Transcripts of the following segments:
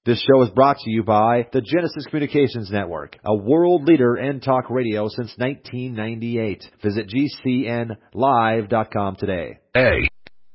This show is brought to you by the Genesis Communications Network, a world leader in talk radio since 1998. Visit GCNlive.com today. Hey.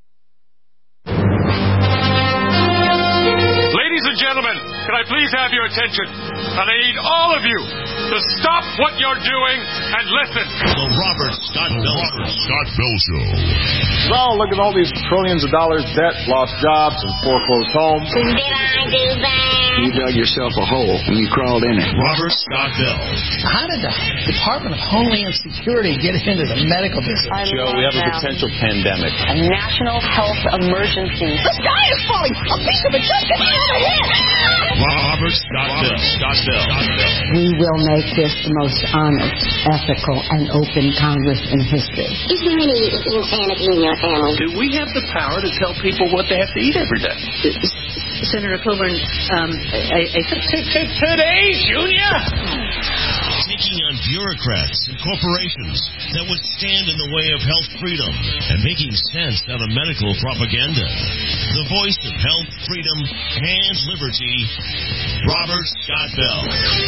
Ladies and gentlemen, can I please have your attention? And I need all of you to stop what you're doing and listen. The Robert Scott Bell Show. Well, look at all these trillions of dollars debt, lost jobs, and foreclosed homes. Did I do that? You dug yourself a hole and you crawled in it. Robert Scott Bell. How did the Department of Homeland Security get into the medical business? Joe, we have a potential pandemic. A national health emergency. The sky is falling! A piece of it just came out of my head! Robert Scott Bell. We will make this the most honest, ethical, and open Congress in history. Is there any insanity in your family? Do we have the power to tell people what they have to eat every day? Senator Coburn, Today, Junior! Taking on bureaucrats and corporations that would stand in the way of health freedom and making sense out of medical propaganda. The voice of health, freedom, and liberty, Robert Scott Bell.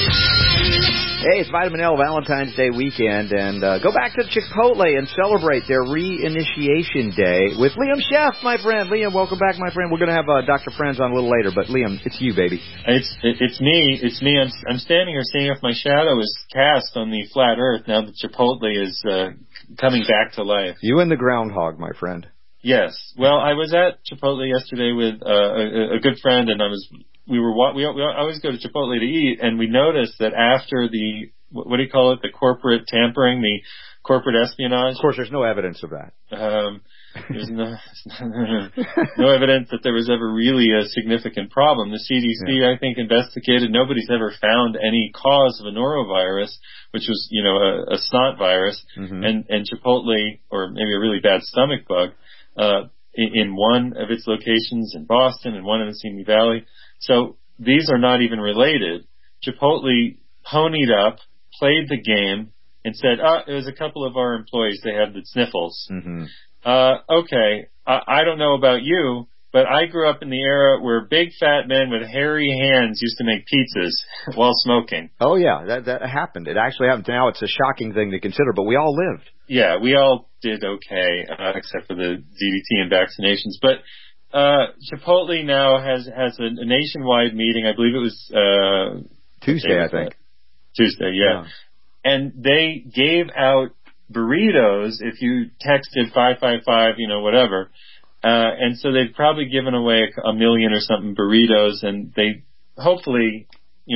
Hey, it's Vitamin L Valentine's Day weekend, and go back to Chipotle and celebrate their reinitiation day with Liam Sheff, my friend. Liam, welcome back, my friend. We're going to have Dr. Franz on a little later, but Liam, it's you, baby. It's me. I'm standing here seeing if my shadow is cast on the flat Earth now that Chipotle is coming back to life. You and the groundhog, my friend. Yes. Well, I was at Chipotle yesterday with a good friend, and I always go to Chipotle to eat, and we noticed that after the what do you call it? The corporate tampering, the corporate espionage. Of course, there's no evidence of that. There's no evidence that there was ever really a significant problem. The CDC, I think, investigated. Nobody's ever found any cause of a norovirus, which was, a snot virus, and Chipotle, or maybe a really bad stomach bug, in one of its locations in Boston and one in the Simi Valley. So these are not even related. Chipotle ponied up, played the game, and said, it was a couple of our employees, they had the sniffles. Okay, I don't know about you, but I grew up in the era where big fat men with hairy hands used to make pizzas while smoking. Oh, yeah, that happened. It actually happened. Now it's a shocking thing to consider, but we all lived. Yeah, we all did okay, except for the DDT and vaccinations. But Chipotle now has a nationwide meeting. I believe it was Tuesday, I think. Tuesday, yeah. And they gave out burritos if you texted 555, whatever. And so they've probably given away a million or something burritos, and they hopefully,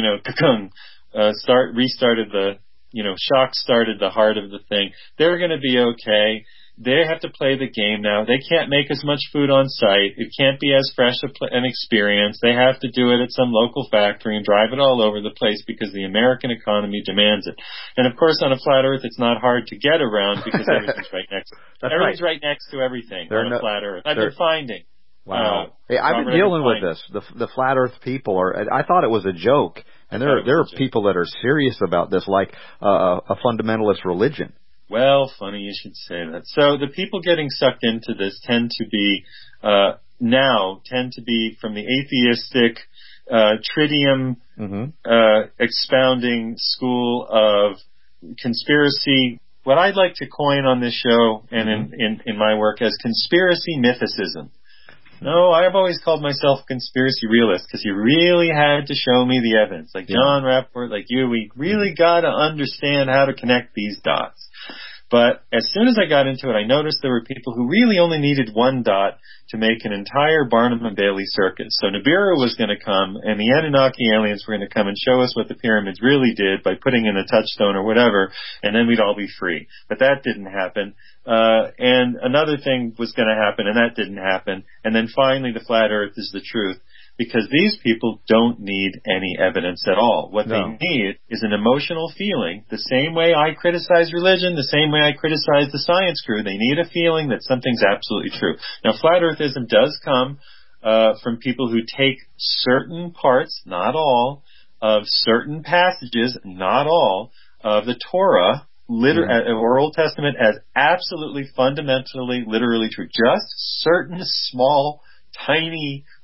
restarted the, shock started the heart of the thing. They're going to be okay. They have to play the game now. They can't make as much food on site. It can't be as fresh an experience. They have to do it at some local factory and drive it all over the place because the American economy demands it. And of course, on a flat Earth, it's not hard to get around because everything's right next. Everything's right next to everything on a flat Earth. I've been finding. Wow. Hey, I've been dealing with this. The flat Earth people I thought it was a joke, and there are people that are serious about this, like a fundamentalist religion. Well, funny you should say that. So the people getting sucked into this tend to be from the atheistic, tridium expounding school of conspiracy. What I'd like to coin on this show and in my work as conspiracy mythicism. No, I've always called myself a conspiracy realist because you really had to show me the evidence. Like John Rappaport, like you, we really got to understand how to connect these dots. But as soon as I got into it, I noticed there were people who really only needed one dot to make an entire Barnum and Bailey circus. So Nibiru was going to come, and the Anunnaki aliens were going to come and show us what the pyramids really did by putting in a touchstone or whatever, and then we'd all be free. But that didn't happen. And another thing was going to happen, and that didn't happen. And then finally, the flat Earth is the truth. Because these people don't need any evidence at all. What they need is an emotional feeling. The same way I criticize religion, the same way I criticize the science crew, they need a feeling that something's absolutely true. Now, flat earthism does come from people who take certain parts, not all, of certain passages, not all, of the Torah, or Old Testament as absolutely, fundamentally, literally true. Just certain small, tiny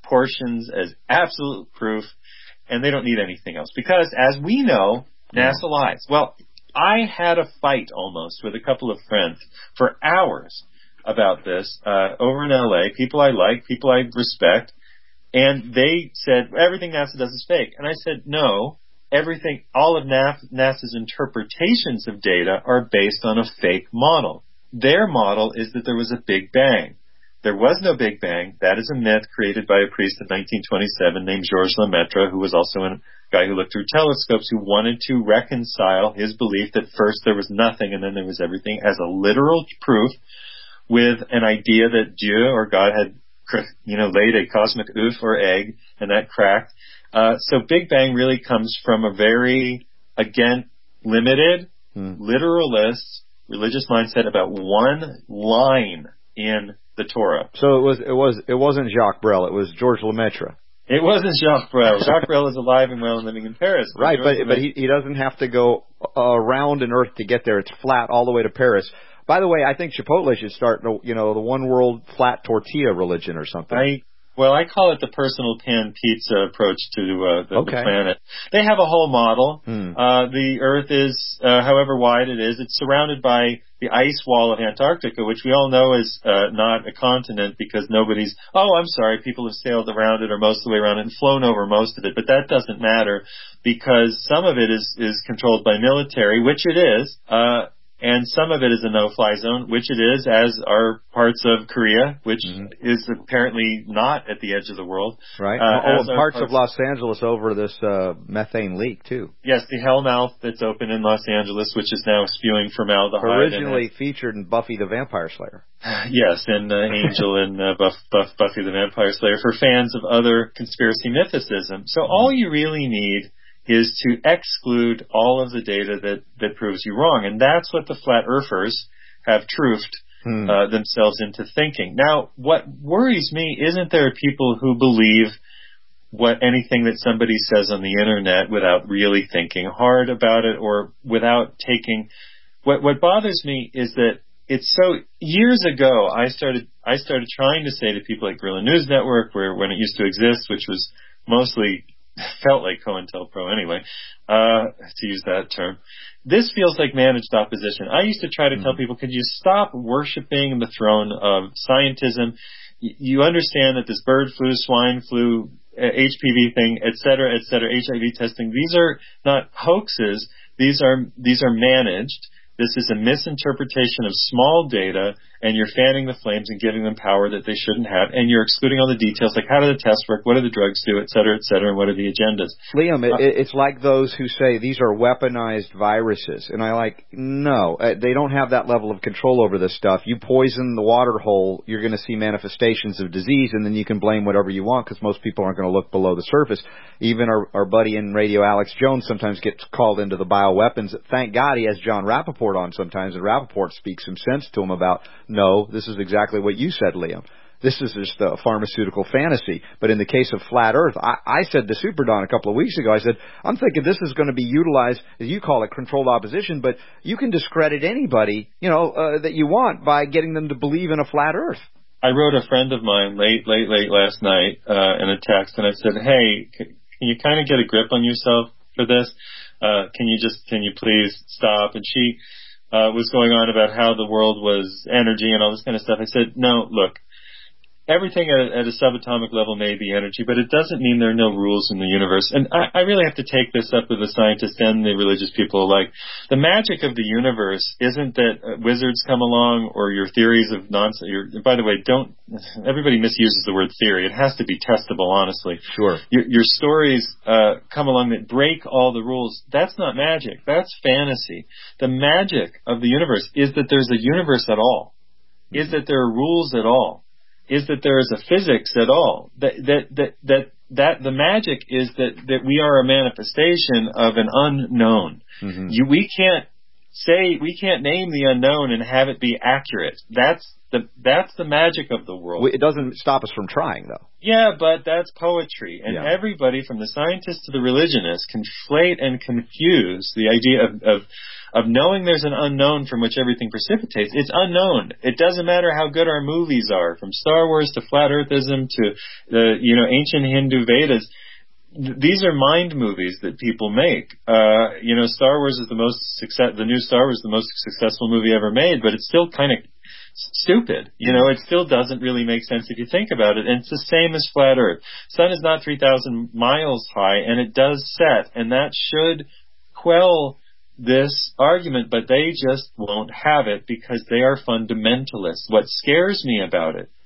portions as absolute proof, and they don't need anything else. Because, as we know, NASA lies. Well, I had a fight almost with a couple of friends for hours about this over in L.A., people I like, people I respect, and they said, everything NASA does is fake. And I said, no, all of NASA's interpretations of data are based on a fake model. Their model is that there was a Big Bang. There was no Big Bang. That is a myth created by a priest in 1927 named Georges Lemaitre, who was also a guy who looked through telescopes, who wanted to reconcile his belief that first there was nothing and then there was everything as a literal proof with an idea that Dieu or God had, laid a cosmic oof or egg and that cracked. So Big Bang really comes from a very, again, limited, literalist religious mindset about one line in the Torah. So it wasn't Jacques Brel, it was Georges Lemaitre. It wasn't Jacques Brel. Jacques Brel is alive and well and living in Paris. Right, but he doesn't have to go around an Earth to get there. It's flat all the way to Paris. By the way, I think Chipotle should start, the one world flat tortilla religion or something. I call it the personal pan pizza approach to the planet. They have a whole model. The Earth is, however wide it is, it's surrounded by the ice wall of Antarctica, which we all know is not a continent because people have sailed around it or most of the way around it and flown over most of it. But that doesn't matter because some of it is controlled by military, which it is. And some of it is a no-fly zone, which it is, as are parts of Korea, which is apparently not at the edge of the world. Right. Parts of Los Angeles over this methane leak, too. Yes, the Hellmouth that's open in Los Angeles, which is now spewing formaldehyde. Originally featured in Buffy the Vampire Slayer. Yes, and Angel and Buffy the Vampire Slayer for fans of other conspiracy mythicism. So all you really need is to exclude all of the data that proves you wrong. And that's what the flat earthers have truthed themselves into thinking. Now, what worries me isn't there people who believe anything that somebody says on the internet without really thinking hard about it or without taking... What bothers me is that it's so... Years ago, I started trying to say to people like Guerrilla News Network, when it used to exist, which was mostly... felt like COINTELPRO anyway, to use that term. This feels like managed opposition. I used to try to tell people, could you stop worshiping the throne of scientism? You understand that this bird flu, swine flu, HPV thing, et cetera, HIV testing, these are not hoaxes. These are managed. This is a misinterpretation of small data, and you're fanning the flames and giving them power that they shouldn't have, and you're excluding all the details, like how do the tests work, what do the drugs do, et cetera, and what are the agendas. Liam, it's like those who say these are weaponized viruses, and no, they don't have that level of control over this stuff. You poison the water hole, you're going to see manifestations of disease, and then you can blame whatever you want, because most people aren't going to look below the surface. Even our buddy in radio, Alex Jones, sometimes gets called into the bioweapons. Thank God he has John Rappaport on sometimes, and Rappaport speaks some sense to him about, no, this is exactly what you said, Liam. This is just a pharmaceutical fantasy. But in the case of flat Earth, I said to Super Don a couple of weeks ago, I said, I'm thinking this is going to be utilized, as you call it, controlled opposition, but you can discredit anybody, that you want by getting them to believe in a flat Earth. I wrote a friend of mine late last night in a text, and I said, hey, can you kind of get a grip on yourself for this? Can you please stop? And she was going on about how the world was energy and all this kind of stuff. I said, no, look, everything at a subatomic level may be energy, but it doesn't mean there are no rules in the universe. And I really have to take this up with the scientists and the religious people alike. The magic of the universe isn't that wizards come along or your theories of nonsense. By the way, everybody misuses the word theory. It has to be testable, honestly. Sure. Your stories come along that break all the rules. That's not magic. That's fantasy. The magic of the universe is that there's a universe at all, is that there are rules at all, is that there is a physics at all. That the magic is that we are a manifestation of an unknown. Mm-hmm. We can't name the unknown and have it be accurate. That's the magic of the world. It doesn't stop us from trying, though. Yeah, but that's poetry. And everybody, from the scientist to the religionist, conflate and confuse the idea of knowing there's an unknown from which everything precipitates. It's unknown. It doesn't matter how good our movies are, from Star Wars to Flat Earthism to the ancient Hindu Vedas. These are mind movies that people make. Star Wars is the new Star Wars is the most successful movie ever made, but it's still kind of stupid. It still doesn't really make sense if you think about it. And it's the same as Flat Earth. Sun is not 3,000 miles high, and it does set, and that should quell this argument, but they just won't have it because they are fundamentalists. What scares me about it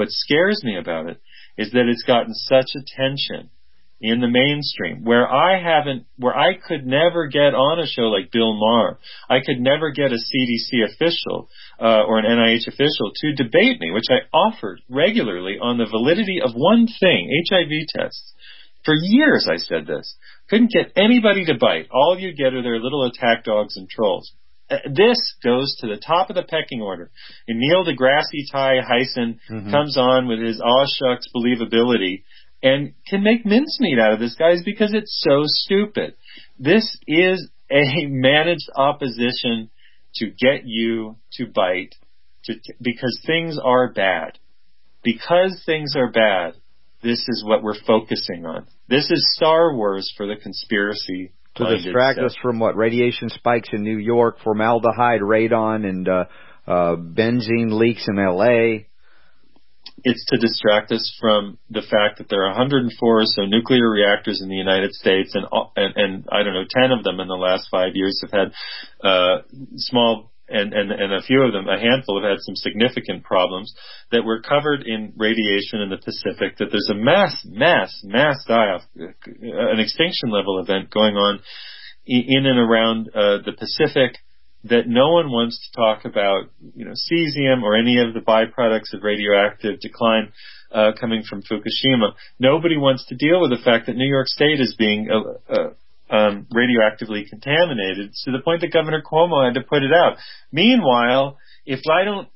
is that it's gotten such attention in the mainstream, where I could never get on a show like Bill Maher. I could never get a CDC official or an NIH official to debate me, which I offered regularly on the validity of one thing, HIV tests. For years I said this. Couldn't get anybody to bite. All you get are their little attack dogs and trolls. This goes to the top of the pecking order. And Neil deGrasse Tyson comes on with his aw shucks believability and can make mincemeat out of this, guys, because it's so stupid. This is a managed opposition to get you to bite, because things are bad. Because things are bad, this is what we're focusing on. This is Star Wars for the conspiracy. To distract us from what? Radiation spikes in New York, formaldehyde, radon, and benzene leaks in L.A., It's to distract us from the fact that there are 104 or so nuclear reactors in the United States, and I don't know, 10 of them in the last 5 years have had small, and a few of them, a handful, have had some significant problems that were covered in radiation in the Pacific, that there's a mass die-off, an extinction level event going on in and around the Pacific, that no one wants to talk about, cesium or any of the byproducts of radioactive decline coming from Fukushima. Nobody wants to deal with the fact that New York State is being radioactively contaminated to the point that Governor Cuomo had to put it out. Meanwhile, if I don't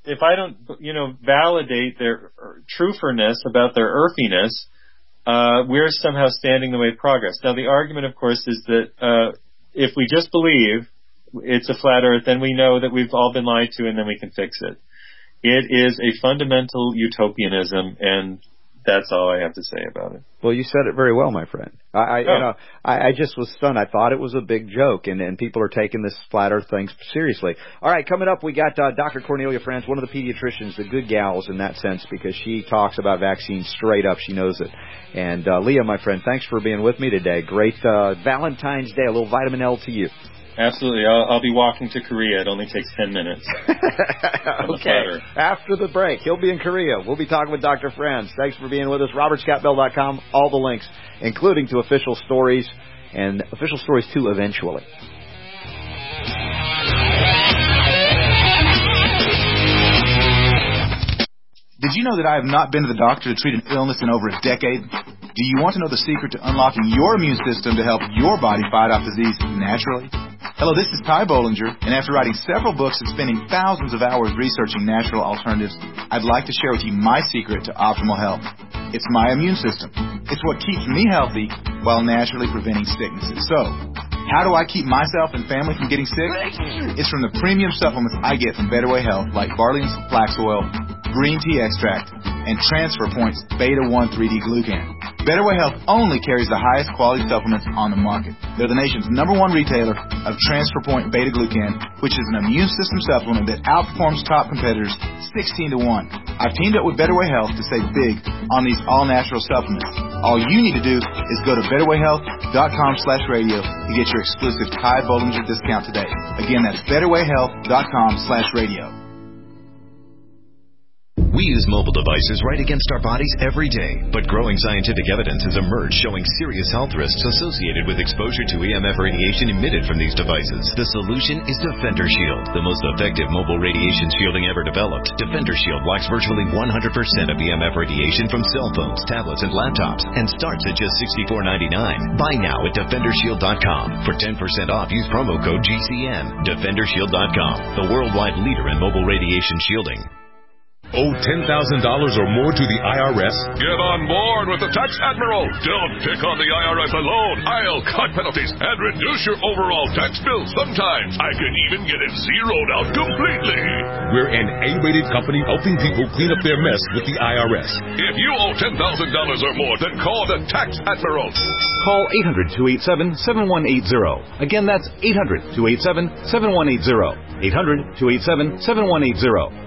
validate their truthfulness about their earthiness, we're somehow standing in the way of progress. Now, the argument, of course, is that if we just believe it's a flat earth, then we know that we've all been lied to, and then we can fix it. It is a fundamental utopianism, and that's all I have to say about it. Well, you said it very well, my friend. I just was stunned. I thought it was a big joke, and people are taking this flat earth thing seriously. All right, coming up, we got Dr. Cornelia Franz, one of the pediatricians, the good gals in that sense, because she talks about vaccines straight up. She knows it. And Leah, my friend, thanks for being with me today. Great Valentine's Day. A little vitamin L to you. Absolutely. I'll be walking to Korea. It only takes 10 minutes. Okay. After the break, he'll be in Korea. We'll be talking with Dr. Franz. Thanks for being with us. RobertScottBell.com. All the links, including to official stories and official stories too, eventually. Did you know that I have not been to the doctor to treat an illness in over a decade? Do you want to know the secret to unlocking your immune system to help your body fight off disease naturally? Hello, this is Ty Bollinger, and after writing several books and spending thousands of hours researching natural alternatives, I'd like to share with you my secret to optimal health. It's my immune system. It's what keeps me healthy while naturally preventing sicknesses. So, how do I keep myself and family from getting sick? It's from the premium supplements I get from Better Way Health, like barley and flax oil, green tea extract, and Transfer Point's Beta-1 3D Glucan. Better Way Health only carries the highest quality supplements on the market. They're the nation's #1 retailer of Transfer Point Beta Glucan, which is an immune system supplement that outperforms top competitors 16 to 1. I've teamed up with Better Way Health to save big on these all-natural supplements. All you need to do is go to betterwayhealth.com/radio to get your exclusive Ty Bollinger discount today. Again, that's betterwayhealth.com/radio. We use mobile devices right against our bodies every day, but growing scientific evidence has emerged showing serious health risks associated with exposure to EMF radiation emitted from these devices. The solution is Defender Shield, the most effective mobile radiation shielding ever developed. Defender Shield blocks virtually 100% of EMF radiation from cell phones, tablets, and laptops, and starts at just $64.99. Buy now at DefenderShield.com. For 10% off, use promo code GCN. DefenderShield.com, the worldwide leader in mobile radiation shielding. Owe $10,000 or more to the IRS? Get on board with the Tax Admiral. Don't pick on the IRS alone. I'll cut penalties and reduce your overall tax bill. Sometimes I can even get it zeroed out completely. We're an A-rated company helping people clean up their mess with the IRS. If you owe $10,000 or more, then call the Tax Admiral. Call 800-287-7180. Again, that's 800-287-7180. 800-287-7180.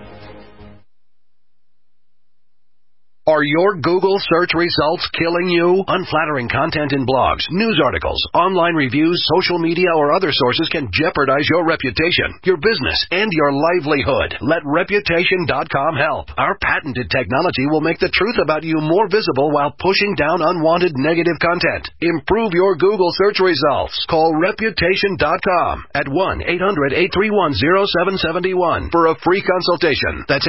Are your Google search results killing you? Unflattering content in blogs, news articles, online reviews, social media, or other sources can jeopardize your reputation, your business, and your livelihood. Let Reputation.com help. Our patented technology will make the truth about you more visible while pushing down unwanted negative content. Improve your Google search results. Call Reputation.com at 1-800-831-0771 for a free consultation. That's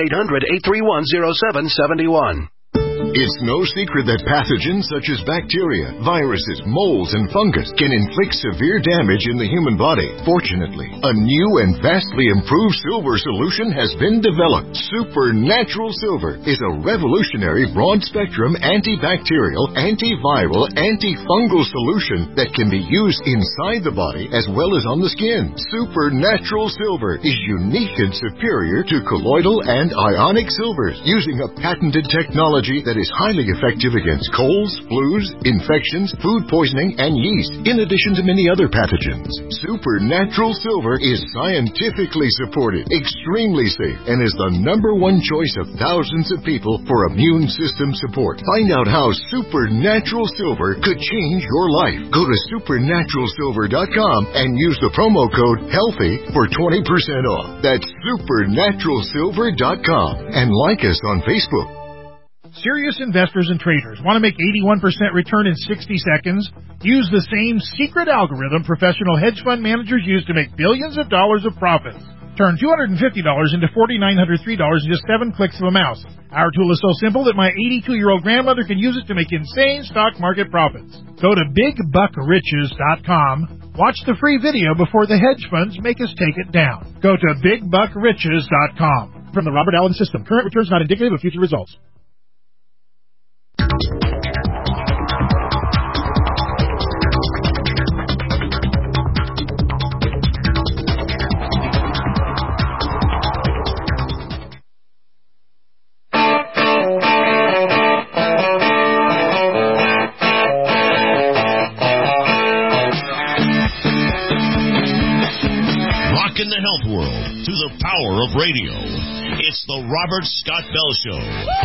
800-831-0771. It's no secret that pathogens such as bacteria, viruses, molds, and fungus can inflict severe damage in the human body. Fortunately, a new and vastly improved silver solution has been developed. Supernatural Silver is a revolutionary broad-spectrum antibacterial, antiviral, antifungal solution that can be used inside the body as well as on the skin. Supernatural Silver is unique and superior to colloidal and ionic silvers, using a patented technology that is highly effective against colds, flus, infections, food poisoning, and yeast, in addition to many other pathogens. Supernatural Silver is scientifically supported, extremely safe, and is the #1 choice of thousands of people for immune system support. Find out how Supernatural Silver could change your life. Go to supernaturalsilver.com and use the promo code HEALTHY for 20% off. That's supernaturalsilver.com, and like us on Facebook. Serious investors and traders want to make 81% return in 60 seconds? Use the same secret algorithm professional hedge fund managers use to make billions of dollars of profits. Turn $250 into $4,903 in just 7 clicks of a mouse. Our tool is so simple that my 82-year-old grandmother can use it to make insane stock market profits. Go to BigBuckRiches.com. Watch the free video before the hedge funds make us take it down. Go to BigBuckRiches.com. From the Robert Allen System, current returns not indicative of future results. Rockin' the health world to the power of radio. It's the Robert Scott Bell Show.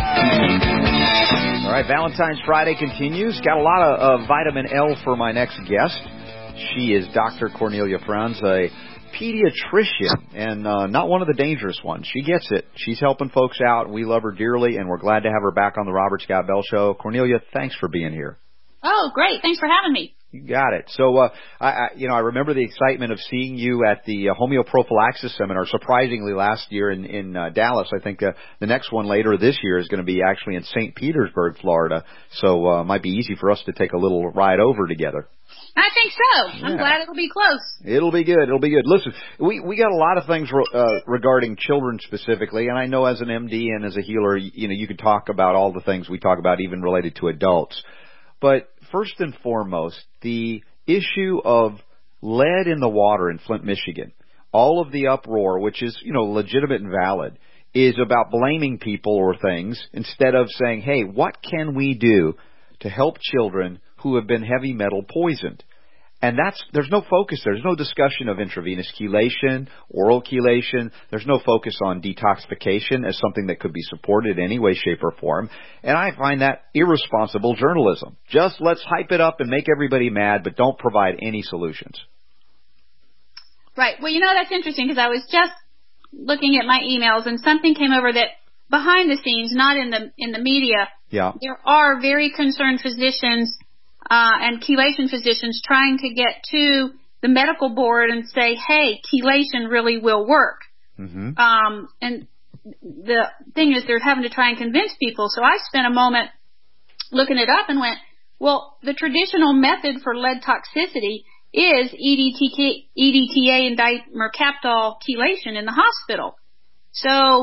All right, Valentine's Friday continues. Got a lot of vitamin L for my next guest. She is Dr. Cornelia Franz, a pediatrician, and not one of the dangerous ones. She gets it. She's helping folks out. We love her dearly, and we're glad to have her back on the Robert Scott Bell Show. Cornelia, thanks for being here. Oh, great. Thanks for having me. You got it. So, I remember the excitement of seeing you at the homeoprophylaxis seminar, surprisingly last year in Dallas. I think the next one later this year is going to be actually in St. Petersburg, Florida. So, it might be easy for us to take a little ride over together. I think so. Yeah. I'm glad it'll be close. It'll be good. It'll be good. Listen, we got a lot of things regarding children specifically, and I know as an MD and as a healer, you could talk about all the things we talk about, even related to adults. But first and foremost, the issue of lead in the water in Flint, Michigan, all of the uproar, which is, legitimate and valid, is about blaming people or things instead of saying, hey, what can we do to help children who have been heavy metal poisoned? And there's no focus there. There's no discussion of intravenous chelation, oral chelation. There's no focus on detoxification as something that could be supported in any way, shape, or form. And I find that irresponsible journalism. Just let's hype it up and make everybody mad, but don't provide any solutions. Right. Well, that's interesting because I was just looking at my emails and something came over that behind the scenes, not in the media, there are very concerned physicians and chelation physicians trying to get to the medical board and say, hey, chelation really will work. Mm-hmm. And the thing is they're having to try and convince people. So I spent a moment looking it up and went, well, the traditional method for lead toxicity is EDTA and dimercaptol chelation in the hospital. So,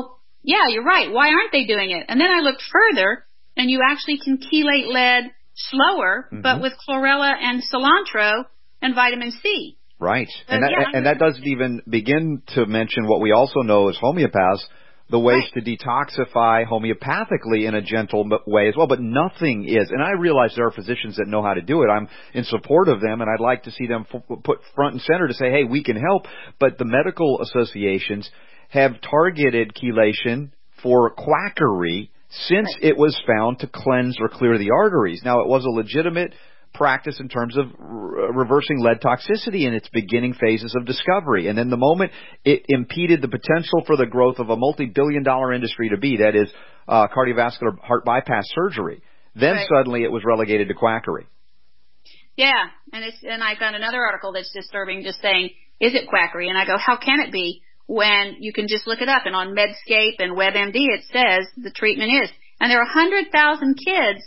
yeah, you're right. Why aren't they doing it? And then I looked further, and you actually can chelate lead slower, but with chlorella and cilantro and vitamin C. Right. And that doesn't even begin to mention what we also know as homeopaths, the ways to detoxify homeopathically in a gentle way as well. But nothing is. And I realize there are physicians that know how to do it. I'm in support of them, and I'd like to see them put front and center to say, hey, we can help. But the medical associations have targeted chelation for quackery since it was found to cleanse or clear the arteries. Now, it was a legitimate practice in terms of reversing lead toxicity in its beginning phases of discovery. And then the moment it impeded the potential for the growth of a multi-billion-dollar industry to be, that is cardiovascular heart bypass surgery, then suddenly it was relegated to quackery. Yeah, and I found another article that's disturbing, just saying, is it quackery? And I go, how can it be when you can just look it up? And on Medscape and WebMD it says the treatment is. And there are 100,000 kids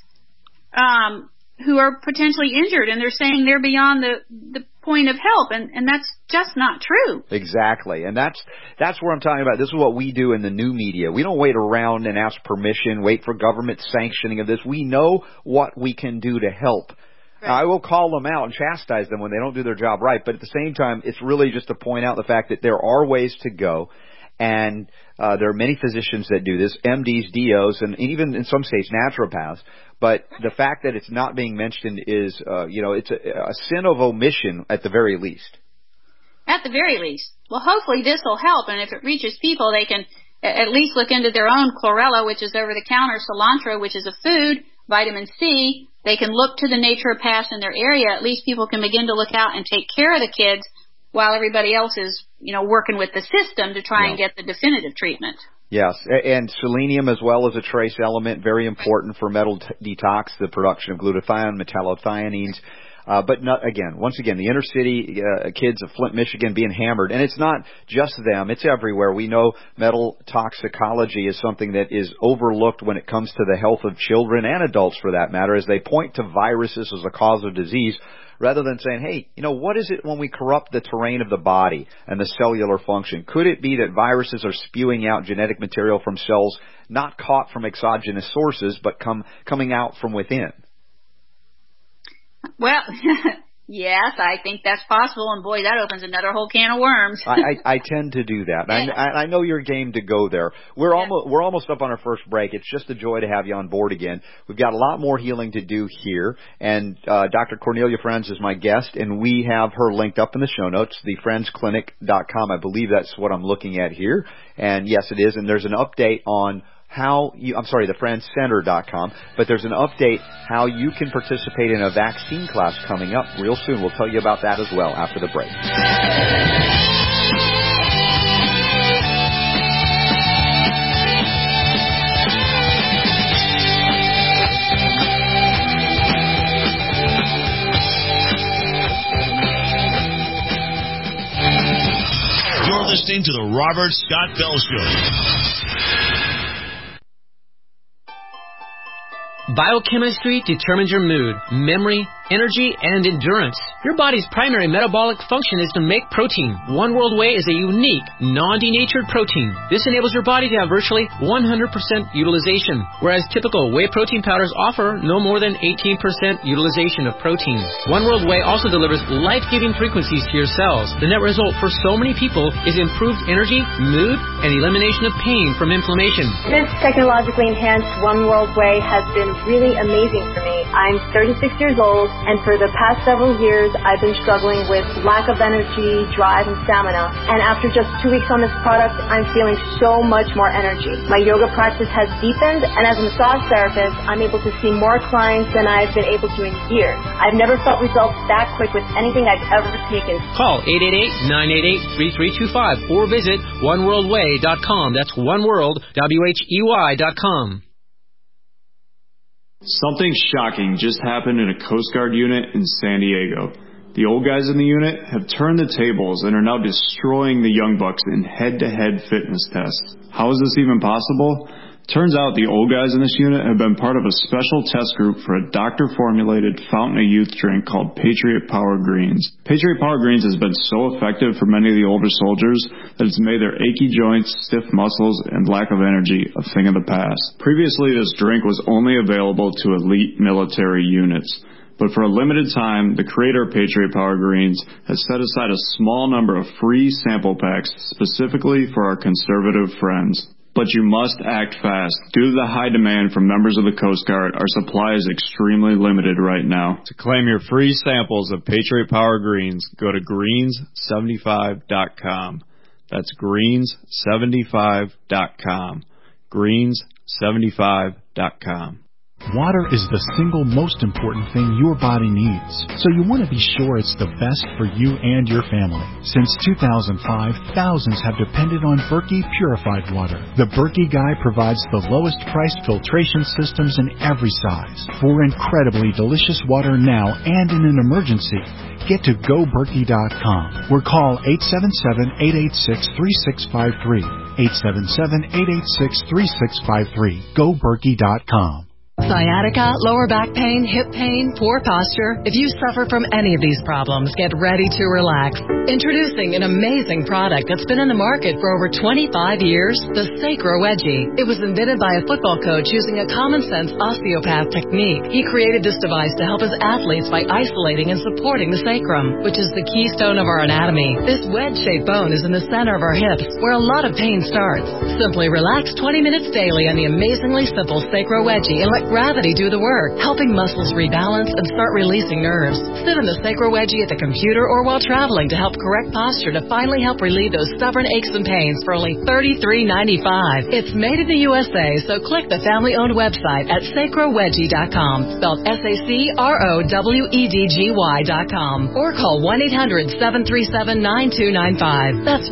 who are potentially injured, and they're saying they're beyond the point of help, and that's just not true. Exactly, and that's where I'm talking about. This is what we do in the new media. We don't wait around and ask permission, wait for government sanctioning of this. We know what we can do to help. Right. I will call them out and chastise them when they don't do their job right, but at the same time, it's really just to point out the fact that there are ways to go, and there are many physicians that do this, MDs, DOs, and even in some states naturopaths. But the fact that it's not being mentioned is, it's a sin of omission at the very least. At the very least. Well, hopefully this will help, and if it reaches people, they can at least look into their own chlorella, which is over-the-counter, cilantro, which is a food, vitamin C. They can look to the naturopaths in their area. At least people can begin to look out and take care of the kids while everybody else is, working with the system to try and get the definitive treatment. Yes, and selenium as well as a trace element, very important for metal detox, the production of glutathione, metallothioneins. But once again, the inner city kids of Flint, Michigan being hammered. And it's not just them, it's everywhere. We know metal toxicology is something that is overlooked when it comes to the health of children and adults for that matter, as they point to viruses as a cause of disease, rather than saying, hey, what is it when we corrupt the terrain of the body and the cellular function? Could it be that viruses are spewing out genetic material from cells not caught from exogenous sources, but coming out from within? Well, yes, I think that's possible, and boy, that opens another whole can of worms. I tend to do that. Yeah. I know you're game to go there. We're almost up on our first break. It's just a joy to have you on board again. We've got a lot more healing to do here, and Dr. Cornelia Friends is my guest, and we have her linked up in the show notes, thefriendsclinic.com. I believe that's what I'm looking at here, and yes, it is, and there's an update on thefriendscenter.com, but there's an update how you can participate in a vaccine class coming up real soon. We'll tell you about that as well after the break. You're listening to the Robert Scott Bell Show. Biochemistry determines your mood, memory, energy, and endurance. Your body's primary metabolic function is to make protein. One World Whey is a unique, non-denatured protein. This enables your body to have virtually 100% utilization, whereas typical whey protein powders offer no more than 18% utilization of protein. One World Whey also delivers life-giving frequencies to your cells. The net result for so many people is improved energy, mood, and elimination of pain from inflammation. This technologically enhanced One World Whey has been really amazing for me. I'm 36 years old, and for the past several years, I've been struggling with lack of energy, drive, and stamina. And after just 2 weeks on this product, I'm feeling so much more energy. My yoga practice has deepened, and as a massage therapist, I'm able to see more clients than I've been able to in years. I've never felt results that quick with anything I've ever taken. Call 888-988-3325 or visit oneworldwhey.com. That's oneworld.com. Something shocking just happened in a Coast Guard unit in San Diego. The old guys in the unit have turned the tables and are now destroying the young bucks in head-to-head fitness tests. How is this even possible? Turns out the old guys in this unit have been part of a special test group for a doctor-formulated fountain of youth drink called Patriot Power Greens. Patriot Power Greens has been so effective for many of the older soldiers that it's made their achy joints, stiff muscles, and lack of energy a thing of the past. Previously, this drink was only available to elite military units. But for a limited time, the creator of Patriot Power Greens has set aside a small number of free sample packs specifically for our conservative friends. But you must act fast. Due to the high demand from members of the Coast Guard, our supply is extremely limited right now. To claim your free samples of Patriot Power Greens, go to greens75.com. That's greens75.com. greens75.com. Water is the single most important thing your body needs, so you want to be sure it's the best for you and your family. Since 2005, thousands have depended on Berkey purified water. The Berkey Guy provides the lowest priced filtration systems in every size. For incredibly delicious water now and in an emergency, get to GoBerkey.com or call 877-886-3653. 877-886-3653. GoBerkey.com. Sciatica, lower back pain, hip pain, poor posture. If you suffer from any of these problems, get ready to relax. Introducing an amazing product that's been in the market for over 25 years, the Sacro Wedgie. It was invented by a football coach using a common-sense osteopath technique. He created this device to help his athletes by isolating and supporting the sacrum, which is the keystone of our anatomy. This wedge-shaped bone is in the center of our hips, where a lot of pain starts. Simply relax 20 minutes daily on the amazingly simple Sacro Wedgie and let gravity do the work, helping muscles rebalance and start releasing nerves. Sit in the Sacro Wedgie at the computer or while traveling to help correct posture to finally help relieve those stubborn aches and pains for only $33.95. It's made in the USA, so click the family-owned website at sacrowedgie.com, spelled SACROWEDGY.com, or call 1-800-737-9295. That's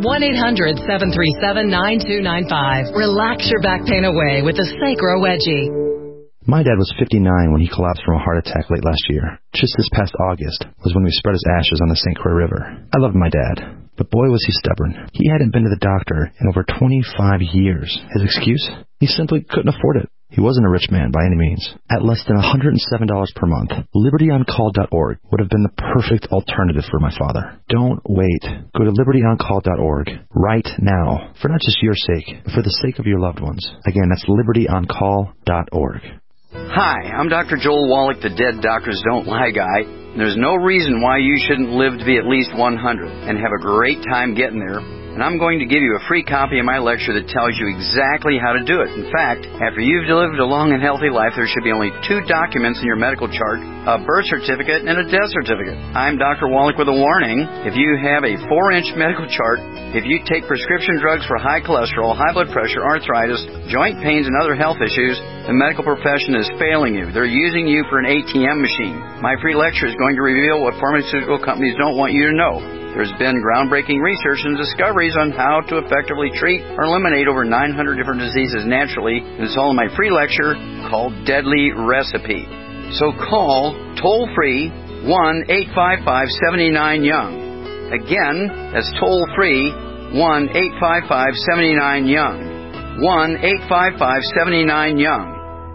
1-800-737-9295. Relax your back pain away with the Sacro Wedgie. My dad was 59 when he collapsed from a heart attack late last year. Just this past August was when we spread his ashes on the St. Croix River. I loved my dad, but boy was he stubborn. He hadn't been to the doctor in over 25 years. His excuse? He simply couldn't afford it. He wasn't a rich man by any means. At less than $107 per month, LibertyOnCall.org would have been the perfect alternative for my father. Don't wait. Go to LibertyOnCall.org right now, for not just your sake, but for the sake of your loved ones. Again, that's LibertyOnCall.org. Hi, I'm Dr. Joel Wallach, the Dead Doctors Don't Lie guy. There's no reason why you shouldn't live to be at least 100 and have a great time getting there. And I'm going to give you a free copy of my lecture that tells you exactly how to do it. In fact, after you've lived a long and healthy life, there should be only 2 documents in your medical chart, a birth certificate and a death certificate. I'm Dr. Wallach with a warning. If you have a 4-inch medical chart, if you take prescription drugs for high cholesterol, high blood pressure, arthritis, joint pains, and other health issues, the medical profession is failing you. They're using you for an ATM machine. My free lecture is going to reveal what pharmaceutical companies don't want you to know. There's been groundbreaking research and discoveries on how to effectively treat or eliminate over 900 different diseases naturally. And it's all in my free lecture called Deadly Recipe. So call toll-free 1-855-79-YOUNG. Again, that's toll-free 1-855-79-YOUNG. 1-855-79-YOUNG.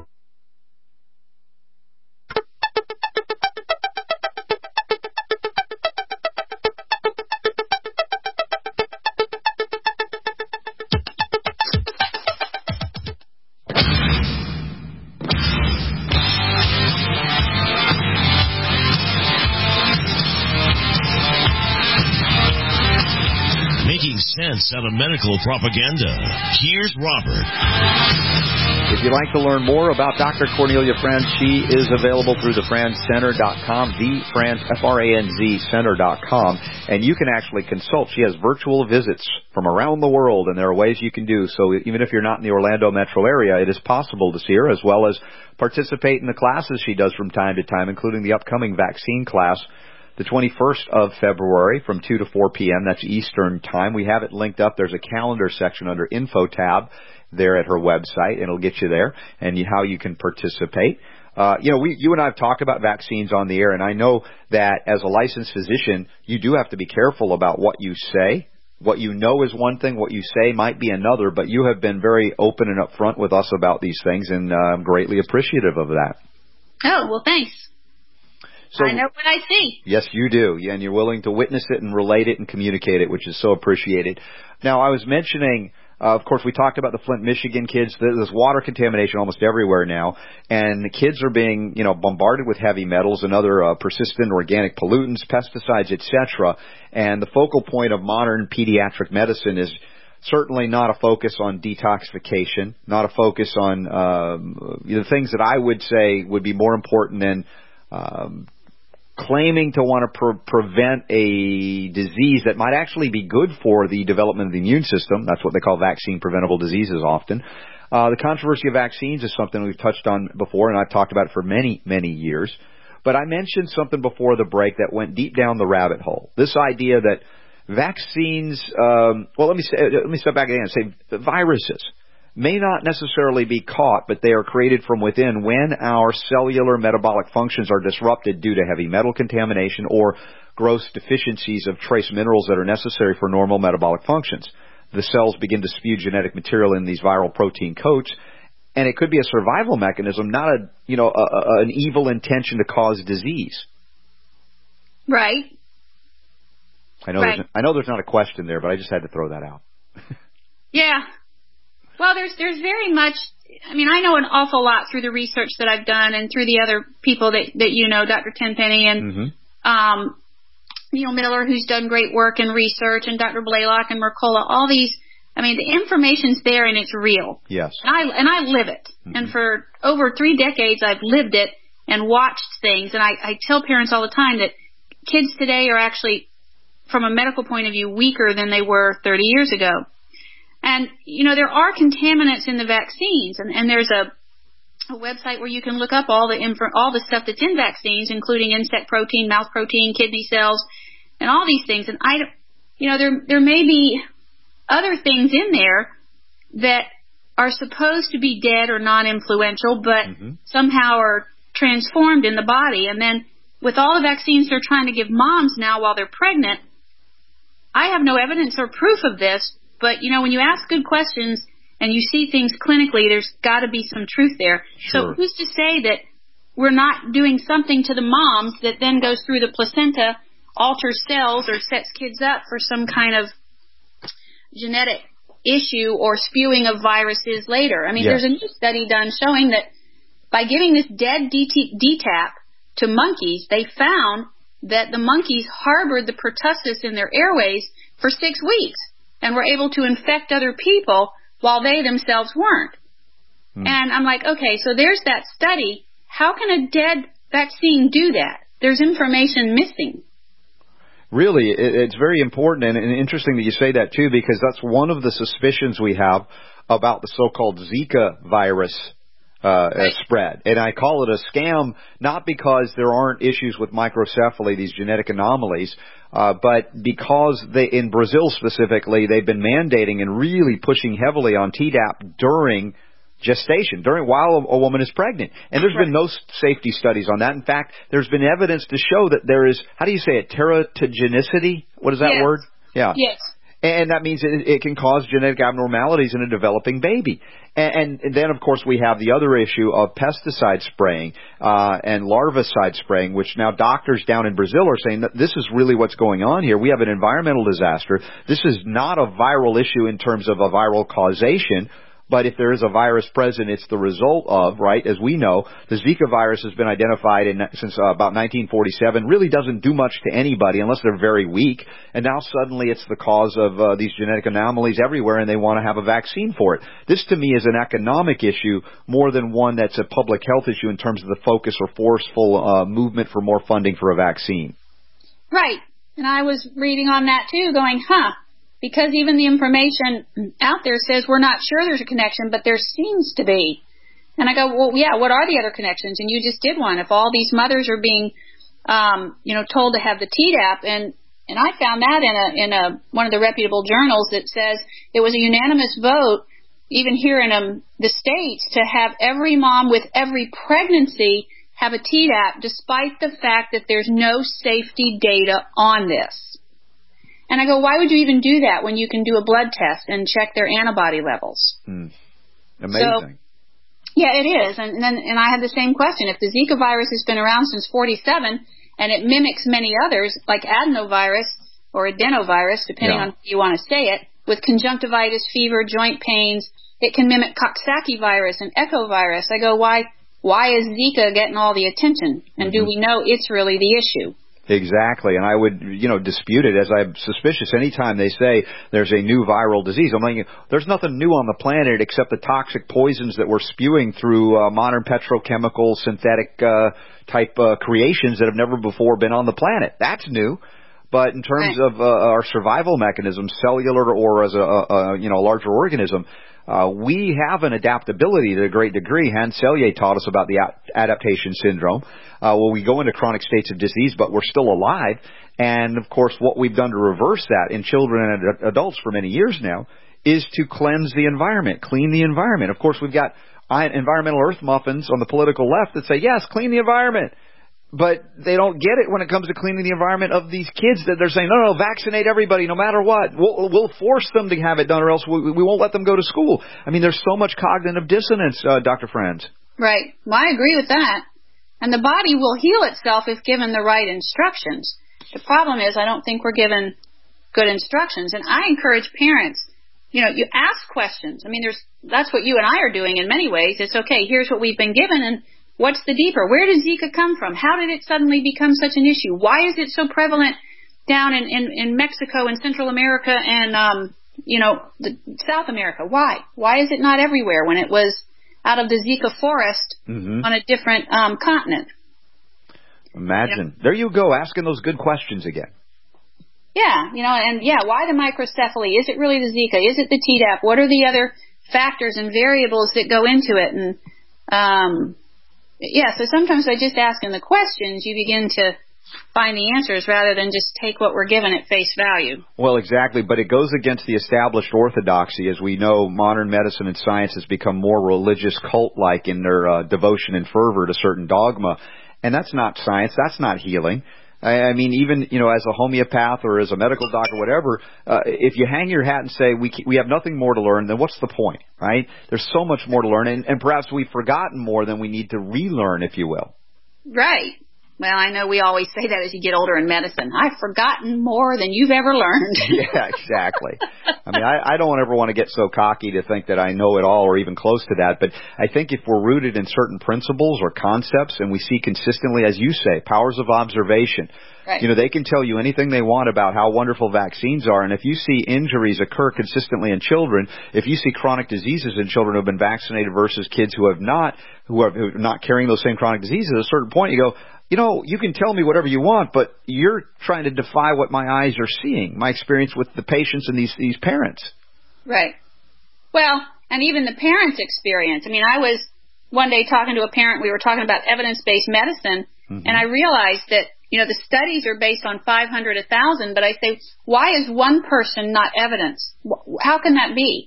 Out of medical propaganda. Here's Robert. If you'd like to learn more about Dr. Cornelia Franz, she is available through thefranzcenter.com, Center.com, and you can actually consult. She has virtual visits from around the world, and there are ways you can do so. Even if you're not in the Orlando metro area, it is possible to see her, as well as participate in the classes she does from time to time, including the upcoming vaccine class, the 21st of February from 2 to 4 p.m. That's Eastern Time. We have it linked up. There's a calendar section under Info tab there at her website, and it'll get you there and how you can participate. You and I have talked about vaccines on the air, and I know that as a licensed physician, you do have to be careful about what you say What you know is one thing, what you say might be another, but you have been very open and upfront with us about these things, and I'm greatly appreciative of that. Oh, well, thanks. So, I know what I see. Yes, you do, and you're willing to witness it and relate it and communicate it, which is so appreciated. Now, I was mentioning, of course, we talked about the Flint, Michigan kids. There's water contamination almost everywhere now, and the kids are being, bombarded with heavy metals and other persistent organic pollutants, pesticides, etc. And the focal point of modern pediatric medicine is certainly not a focus on detoxification, not a focus on the things that I would say would be more important than claiming to want to prevent a disease that might actually be good for the development of the immune system. That's what they call vaccine-preventable diseases often. The controversy of vaccines is something we've touched on before, and I've talked about it for many, many years. But I mentioned something before the break that went deep down the rabbit hole. This idea that vaccines, let me step back again and say viruses may not necessarily be caught, but they are created from within when our cellular metabolic functions are disrupted due to heavy metal contamination or gross deficiencies of trace minerals that are necessary for normal metabolic functions. The cells begin to spew genetic material in these viral protein coats, and it could be a survival mechanism, not an evil intention to cause disease. Right. I know there's not a question there, but I just had to throw that out. Yeah. Well, there's very much, I know an awful lot through the research that I've done and through the other people that you know, Dr. Tenpenny and, Neil Miller, who's done great work in research, and Dr. Blaylock and Mercola, all these, the information's there and it's real. Yes. And I live it. Mm-hmm. And for over 3 decades, I've lived it and watched things. And I tell parents all the time that kids today are actually, from a medical point of view, weaker than they were 30 years ago. And, there are contaminants in the vaccines, and there's a website where you can look up all the stuff that's in vaccines, including insect protein, mouse protein, kidney cells, and all these things. And there may be other things in there that are supposed to be dead or non-influential, but somehow are transformed in the body. And then with all the vaccines they're trying to give moms now while they're pregnant, I have no evidence or proof of this. But, when you ask good questions and you see things clinically, there's got to be some truth there. Sure. So who's to say that we're not doing something to the moms that then goes through the placenta, alters cells, or sets kids up for some kind of genetic issue or spewing of viruses later? Yes. There's a new study done showing that by giving this dead DTaP to monkeys, they found that the monkeys harbored the pertussis in their airways for 6 weeks. And were able to infect other people while they themselves weren't. And I'm like, okay, so there's that study. How can a dead vaccine do that? There's information missing. Really, it's very important and interesting that you say that, too, because that's one of the suspicions we have about the so-called Zika virus spread. And I call it a scam, not because there aren't issues with microcephaly, these genetic anomalies, but because in Brazil specifically, they've been mandating and really pushing heavily on Tdap during gestation, while a woman is pregnant. And there's been no safety studies on that. In fact, there's been evidence to show that there is, how do you say it, teratogenicity? What is that word? Yeah. Yes. And that means it can cause genetic abnormalities in a developing baby. And then, of course, we have the other issue of pesticide spraying and larvicide spraying, which now doctors down in Brazil are saying that this is really what's going on here. We have an environmental disaster. This is not a viral issue in terms of a viral causation. But if there is a virus present, it's the result of, right, as we know, the Zika virus has been identified since about 1947, really doesn't do much to anybody unless they're very weak, and now suddenly it's the cause of these genetic anomalies everywhere, and they want to have a vaccine for it. This, to me, is an economic issue more than one that's a public health issue in terms of the focus or forceful movement for more funding for a vaccine. Right, and I was reading on that, too, going, because even the information out there says we're not sure there's a connection, but there seems to be. And I go, well, yeah, what are the other connections? And you just did one. If all these mothers are being, told to have the Tdap, and I found that in one of the reputable journals that says it was a unanimous vote, even here in the States, to have every mom with every pregnancy have a Tdap, despite the fact that there's no safety data on this. And I go, why would you even do that when you can do a blood test and check their antibody levels? Amazing. So, yeah, it is. And I had the same question. If the Zika virus has been around since 47 and it mimics many others, like adenovirus or adenovirus, depending on how you want to say it, with conjunctivitis, fever, joint pains, it can mimic Coxsackie virus and echovirus. I go, why is Zika getting all the attention? And do we know it's really the issue? Exactly, and I would, dispute it, as I'm suspicious anytime they say there's a new viral disease. I'm thinking, there's nothing new on the planet except the toxic poisons that we're spewing through modern petrochemical synthetic type creations that have never before been on the planet. That's new. But in terms of our survival mechanisms, cellular or as a larger organism, we have an adaptability to a great degree. Hans Selye taught us about the adaptation syndrome. We go into chronic states of disease, but we're still alive. And, of course, what we've done to reverse that in children and adults for many years now is to cleanse the environment, clean the environment. Of course, we've got environmental earth muffins on the political left that say, yes, clean the environment. But they don't get it when it comes to cleaning the environment of these kids that they're saying, no, vaccinate everybody no matter what. We'll force them to have it done or else we won't let them go to school. I mean, there's so much cognitive dissonance, Dr. Franz. Right. Well, I agree with that. And the body will heal itself if given the right instructions. The problem is I don't think we're given good instructions. And I encourage parents, you ask questions. I mean, that's what you and I are doing in many ways. It's okay, here's what we've been given, and what's the deeper? Where did Zika come from? How did it suddenly become such an issue? Why is it so prevalent down in Mexico and Central America and, South America? Why? Why is it not everywhere when it was out of the Zika forest on a different continent? Imagine. There you go, asking those good questions again. Yeah, why the microcephaly? Is it really the Zika? Is it the Tdap? What are the other factors and variables that go into it? And, so sometimes by just asking the questions, you begin to find the answers rather than just take what we're given at face value. Well, exactly, but it goes against the established orthodoxy. As we know, modern medicine and science has become more religious cult-like in their devotion and fervor to certain dogma, and that's not science, that's not healing. I mean, even, as a homeopath or as a medical doctor, whatever, if you hang your hat and say we have nothing more to learn, then what's the point, right? There's so much more to learn, and perhaps we've forgotten more than we need to relearn, if you will. Right. Well, I know we always say that as you get older in medicine. I've forgotten more than you've ever learned. Yeah, exactly. I mean, I don't ever want to get so cocky to think that I know it all or even close to that, but I think if we're rooted in certain principles or concepts and we see consistently, as you say, powers of observation, right. They can tell you anything they want about how wonderful vaccines are, and if you see injuries occur consistently in children, if you see chronic diseases in children who have been vaccinated versus kids who are not carrying those same chronic diseases, at a certain point you go, you can tell me whatever you want, but you're trying to defy what my eyes are seeing, my experience with the patients and these parents. Right. Well, and even the parents' experience. I mean, I was one day talking to a parent, we were talking about evidence-based medicine, and I realized that, the studies are based on 500, 1,000, but I say, why is one person not evidence? How can that be?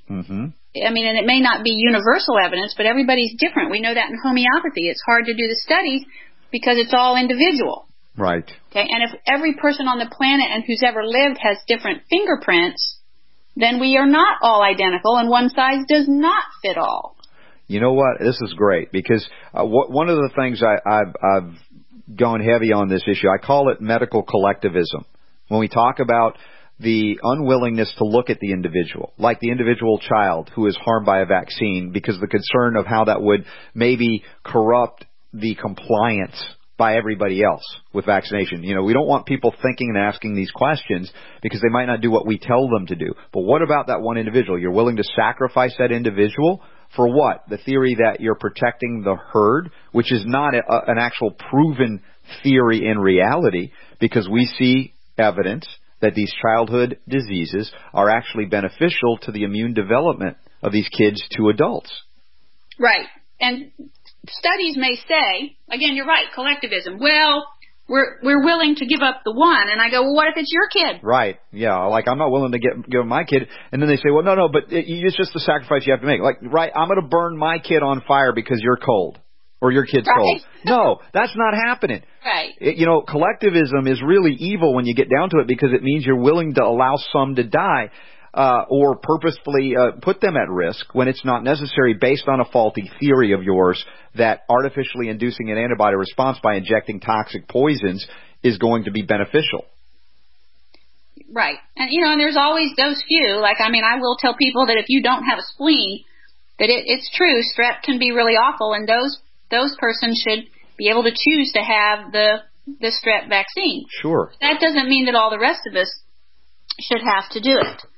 I mean, and it may not be universal evidence, but everybody's different. We know that in homeopathy. It's hard to do the studies because it's all individual. Right. Okay, and if every person on the planet and who's ever lived has different fingerprints, then we are not all identical, and one size does not fit all. You know what? This is great because one of the things I've gone heavy on this issue, I call it medical collectivism. When we talk about the unwillingness to look at the individual, like the individual child who is harmed by a vaccine because of the concern of how that would maybe corrupt the compliance by everybody else with vaccination. We don't want people thinking and asking these questions because they might not do what we tell them to do. But what about that one individual? You're willing to sacrifice that individual for what? The theory that you're protecting the herd, which is not an actual proven theory in reality, because we see evidence that these childhood diseases are actually beneficial to the immune development of these kids to adults. Right. And studies may say, again, you're right, collectivism. Well, we're willing to give up the one. And I go, well, what if it's your kid? Right. Yeah. Like, I'm not willing to give my kid. And then they say, well, no, but it's just the sacrifice you have to make. Like, right, I'm going to burn my kid on fire because you're cold. or your kid's told. No, that's not happening. Right. Collectivism is really evil when you get down to it because it means you're willing to allow some to die or purposefully put them at risk when it's not necessary based on a faulty theory of yours that artificially inducing an antibody response by injecting toxic poisons is going to be beneficial. Right. And, and there's always those few. I will tell people that if you don't have a spleen, that it's true, strep can be really awful, and those persons should be able to choose to have the strep vaccine. Sure. That doesn't mean that all the rest of us should have to do it.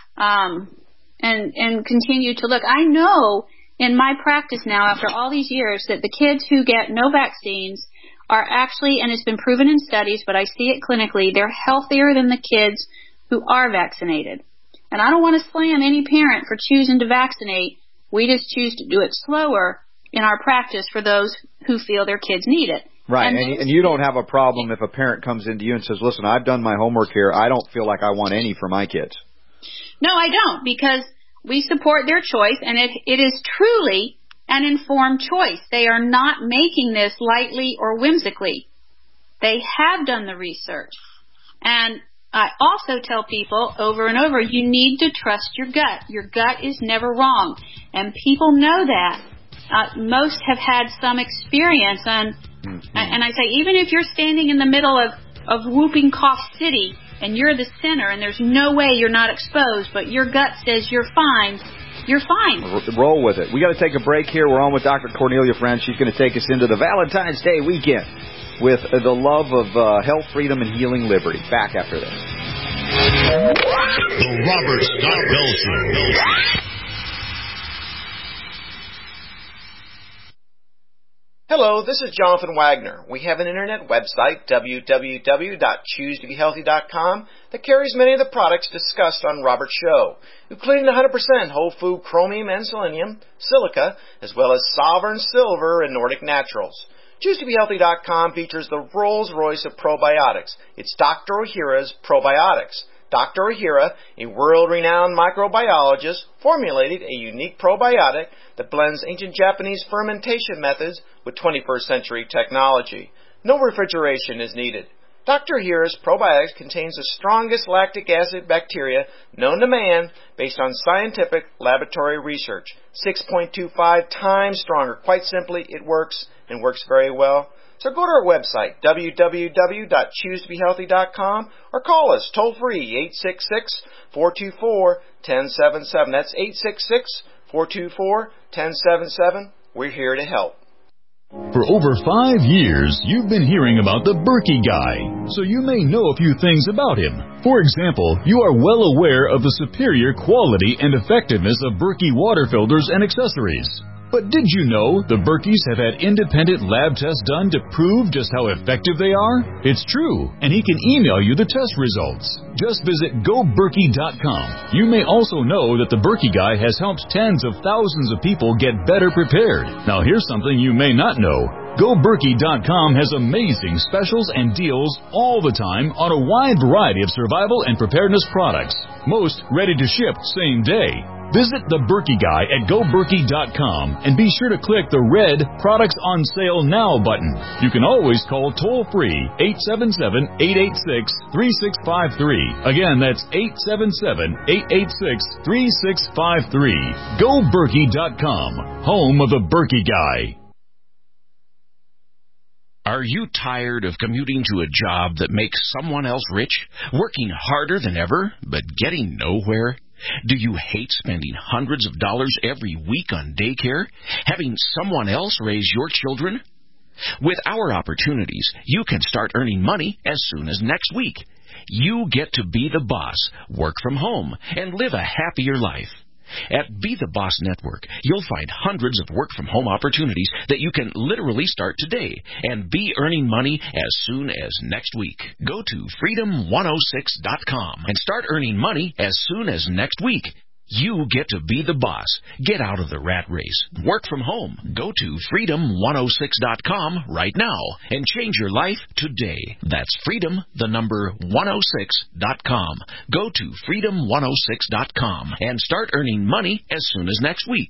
And continue to look. I know in my practice now, after all these years, that the kids who get no vaccines are actually, and it's been proven in studies, but I see it clinically, they're healthier than the kids who are vaccinated. And I don't want to slam any parent for choosing to vaccinate. We just choose to do it slower in our practice for those who feel their kids need it. Right, and you don't have a problem if a parent comes into you and says, listen, I've done my homework here. I don't feel like I want any for my kids. No, I don't, because we support their choice, and it is truly an informed choice. They are not making this lightly or whimsically. They have done the research. And I also tell people over and over, you need to trust your gut. Your gut is never wrong. And people know that. Most have had some experience. And I say, even if you're standing in the middle of Whooping Cough City and you're the center and there's no way you're not exposed, but your gut says you're fine, you're fine. Roll with it. We got to take a break here. We're on with Dr. Cornelia French. She's going to take us into the Valentine's Day weekend with the love of health, freedom, and healing liberty. Back after this. The Robert Scott Bell Show. Hello, this is Jonathan Wagner. We have an internet website, www.choosetobehealthy.com, that carries many of the products discussed on Robert's show, including the 100% whole food chromium and selenium, silica, as well as Sovereign Silver and Nordic Naturals. ChooseToBeHealthy.com features the Rolls-Royce of probiotics. It's Dr. Ohhira's Probiotics. Dr. Ohhira, a world-renowned microbiologist, formulated a unique probiotic that blends ancient Japanese fermentation methods with 21st century technology. No refrigeration is needed. Dr. Ohhira's probiotics contains the strongest lactic acid bacteria known to man based on scientific laboratory research. 6.25 times stronger. Quite simply, it works and works very well. So go to our website, www.choosetobehealthy.com, or call us toll-free, 866-424-1077. That's 866-424-1077. We're here to help. For over 5 years, you've been hearing about the Berkey Guy, so you may know a few things about him. For example, you are well aware of the superior quality and effectiveness of Berkey water filters and accessories. But did you know the Berkeys have had independent lab tests done to prove just how effective they are? It's true, and he can email you the test results. Just visit GoBerkey.com. You may also know that the Berkey Guy has helped tens of thousands of people get better prepared. Now here's something you may not know. GoBerkey.com has amazing specials and deals all the time on a wide variety of survival and preparedness products. Most ready to ship same day. Visit the Berkey Guy at GoBerkey.com and be sure to click the red Products on Sale Now button. You can always call toll-free 877-886-3653. Again, that's 877-886-3653. GoBerkey.com, home of the Berkey Guy. Are you tired of commuting to a job that makes someone else rich, working harder than ever, but getting nowhere? Do you hate spending hundreds of dollars every week on daycare, having someone else raise your children? With our opportunities, you can start earning money as soon as next week. You get to be the boss, work from home, and live a happier life. At Be the Boss Network, you'll find hundreds of work-from-home opportunities that you can literally start today and be earning money as soon as next week. Go to freedom106.com and start earning money as soon as next week. You get to be the boss. Get out of the rat race. Work from home. Go to freedom106.com right now and change your life today. That's freedom106.com. Go to freedom106.com and start earning money as soon as next week.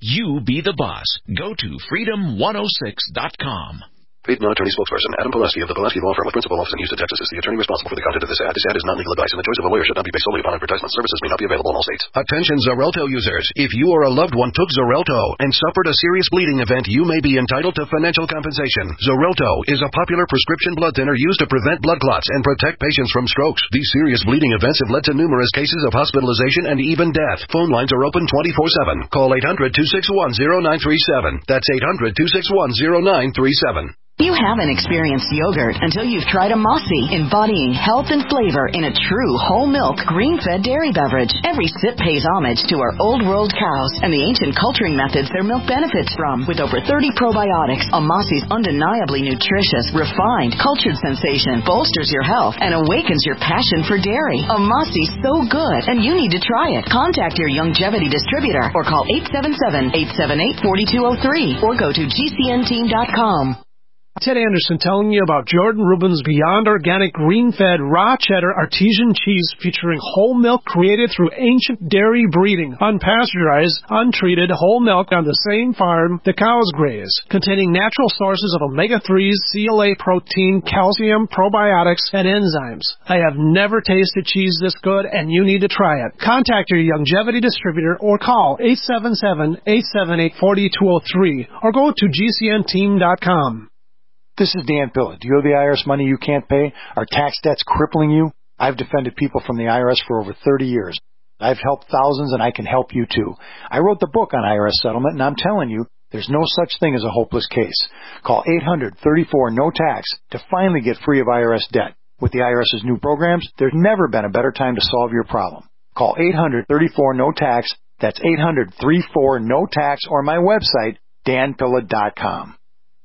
You be the boss. Go to freedom106.com. Paid non-attorney spokesperson Adam Pileski of the Pileski Law Firm with principal office in Houston, Texas is the attorney responsible for the content of this ad. This ad is not legal advice, and the choice of a lawyer should not be based solely upon advertisement. Services may not be available in all states. Attention Xarelto users. If you or a loved one took Xarelto and suffered a serious bleeding event, you may be entitled to financial compensation. Xarelto is a popular prescription blood thinner used to prevent blood clots and protect patients from strokes. These serious bleeding events have led to numerous cases of hospitalization and even death. Phone lines are open 24/7. Call 800-261-0937. That's 800-261-0937. You haven't experienced yogurt until you've tried a Mossy, embodying health and flavor in a true whole milk, green-fed dairy beverage. Every sip pays homage to our old world cows and the ancient culturing methods their milk benefits from. With over 30 probiotics, a Mossy's undeniably nutritious, refined, cultured sensation bolsters your health and awakens your passion for dairy. A Mossy's so good, and you need to try it. Contact your Youngevity distributor or call 877-878-4203 or go to gcnteam.com. Ted Anderson telling you about Jordan Rubin's Beyond Organic Green-Fed Raw Cheddar Artesian Cheese featuring whole milk created through ancient dairy breeding, unpasteurized, untreated whole milk on the same farm the cows graze, containing natural sources of omega-3s, CLA protein, calcium, probiotics, and enzymes. I have never tasted cheese this good, and you need to try it. Contact your Youngevity distributor or call 877-878-4203 or go to gcnteam.com. This is Dan Pilla. Do you owe the IRS money you can't pay? Are tax debts crippling you? I've defended people from the IRS for over 30 years. I've helped thousands, and I can help you too. I wrote the book on IRS settlement, and I'm telling you, there's no such thing as a hopeless case. Call 800-34-NO-TAX to finally get free of IRS debt. With the IRS's new programs, there's never been a better time to solve your problem. Call 800-34-NO-TAX. That's 800-34-NO-TAX, or my website, danpilla.com.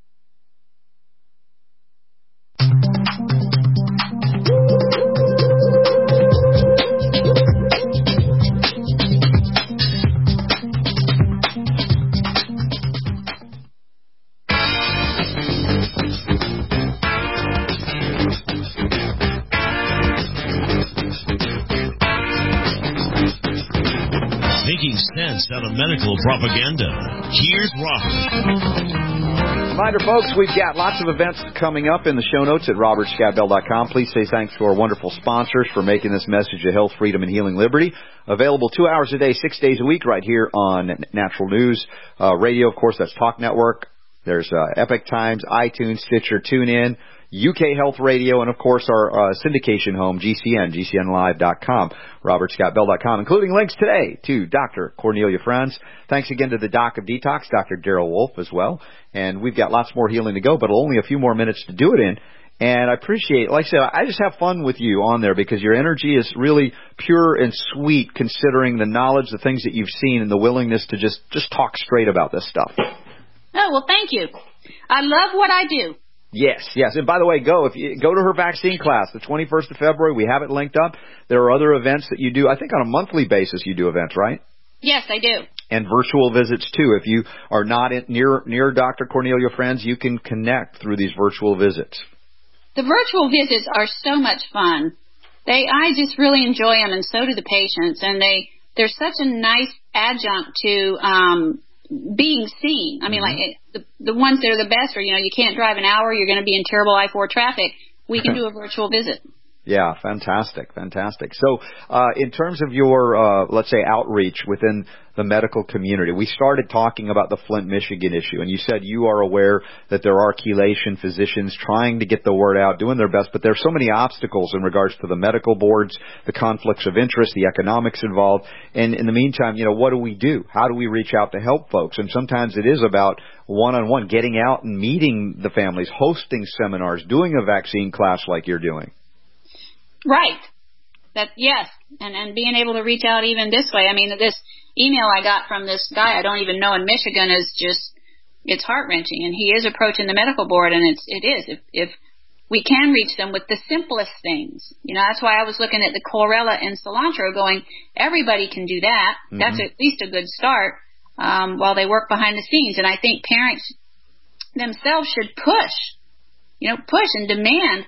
Making sense out of medical propaganda. Here's Robert. Reminder, folks, we've got lots of events coming up in the show notes at robertscottbell.com. Please say thanks to our wonderful sponsors for making this message of health, freedom, and healing liberty available 2 hours a day, 6 days a week, right here on Natural News Radio. Of course, that's Talk Network. There's Epic Times, iTunes, Stitcher, TuneIn, UK Health Radio, and, of course, our syndication home, GCN, GCNlive.com, robertscottbell.com, including links today to Dr. Cornelia Franz. Thanks again to the Doc of Detox, Dr. Daryl Wolf, as well. And we've got lots more healing to go, but only a few more minutes to do it in. And I appreciate, like I said, I just have fun with you on there because your energy is really pure and sweet considering the knowledge, the things that you've seen, and the willingness to just talk straight about this stuff. Oh, well, thank you. I love what I do. Yes. And by the way, if you go to her vaccine class, the 21st of February, we have it linked up. There are other events that you do. I think on a monthly basis you do events, right? Yes, I do. And virtual visits, too. If you are not near Dr. Cornelia Franz, you can connect through these virtual visits. The virtual visits are so much fun. I just really enjoy them, and so do the patients. And they're such a nice adjunct to being seen. I mean, like the ones that are the best are, you can't drive an hour, you're going to be in terrible I-4 traffic. We can do a virtual visit. Yeah, fantastic. So in terms of your, let's say, outreach within the medical community, we started talking about the Flint, Michigan issue, and you said you are aware that there are chelation physicians trying to get the word out, doing their best, but there's so many obstacles in regards to the medical boards, the conflicts of interest, the economics involved, and in the meantime, what do we do? How do we reach out to help folks? And sometimes it is about one-on-one, getting out and meeting the families, hosting seminars, doing a vaccine class like you're doing. Right. Yes. And being able to reach out even this way. I mean, this email I got from this guy I don't even know in Michigan is it's heart-wrenching. And he is approaching the medical board, and it is. If we can reach them with the simplest things. That's why I was looking at the chlorella and cilantro going, everybody can do that. Mm-hmm. That's at least a good start while they work behind the scenes. And I think parents themselves should push and demand.